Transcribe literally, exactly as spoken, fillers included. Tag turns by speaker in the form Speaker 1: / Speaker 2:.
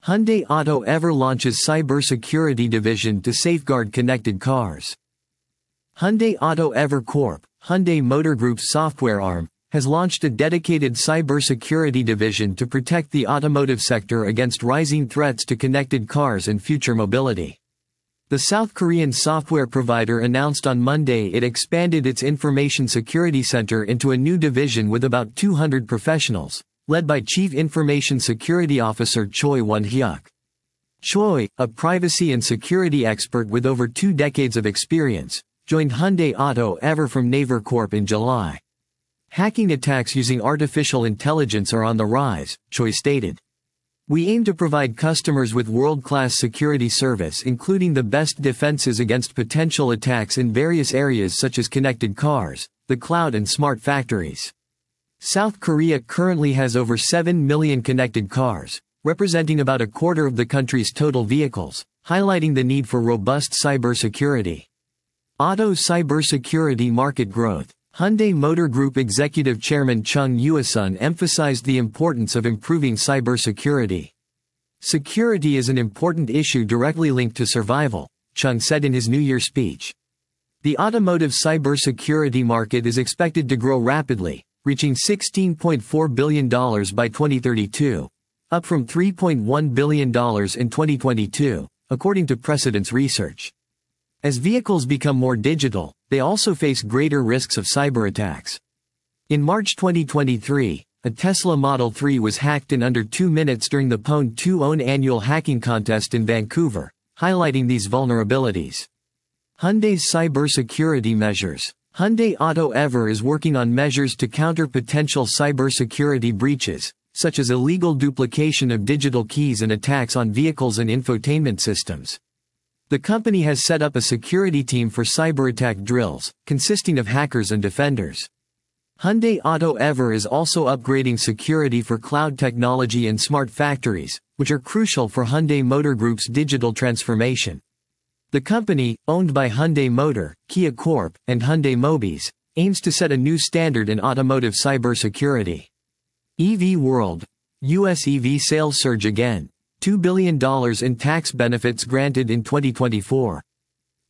Speaker 1: Hyundai AutoEver launches cybersecurity division to safeguard connected cars. Hyundai AutoEver Corp, Hyundai Motor Group's software arm, has launched a dedicated cybersecurity division to protect the automotive sector against rising threats to connected cars and future mobility. The South Korean software provider announced on Monday it expanded its Information Security Center into a new division with about two hundred professionals, led by Chief Information Security Officer Choi Won-hyuk. Choi, a privacy and security expert with over two decades of experience, joined Hyundai AutoEver from Naver Corp in July. Hacking attacks using artificial intelligence are on the rise, Choi stated. We aim to provide customers with world-class security service including the best defenses against potential attacks in various areas such as connected cars, the cloud and smart factories. South Korea currently has over seven million connected cars, representing about a quarter of the country's total vehicles, highlighting the need for robust cybersecurity. Auto cybersecurity market growth. Hyundai Motor Group Executive Chairman Chung Yoo-sun emphasized the importance of improving cybersecurity. Security is an important issue directly linked to survival, Chung said in his New Year speech. The automotive cybersecurity market is expected to grow rapidly, reaching sixteen point four billion dollars by twenty thirty-two, up from three point one billion dollars in twenty twenty-two, according to Precedence Research. As vehicles become more digital, they also face greater risks of cyber attacks. In March twenty twenty-three, a Tesla Model three was hacked in under two minutes during the Pwn two own annual hacking contest in Vancouver, highlighting these vulnerabilities. Hyundai's cybersecurity measures. Hyundai AutoEver is working on measures to counter potential cybersecurity breaches, such as illegal duplication of digital keys and attacks on vehicles and infotainment systems. The company has set up a security team for cyberattack drills, consisting of hackers and defenders. Hyundai AutoEver is also upgrading security for cloud technology and smart factories, which are crucial for Hyundai Motor Group's digital transformation. The company, owned by Hyundai Motor, Kia Corp, and Hyundai Mobis, aims to set a new standard in automotive cybersecurity. E V World. U S E V sales surge again. two billion dollars in tax benefits granted in twenty twenty-four.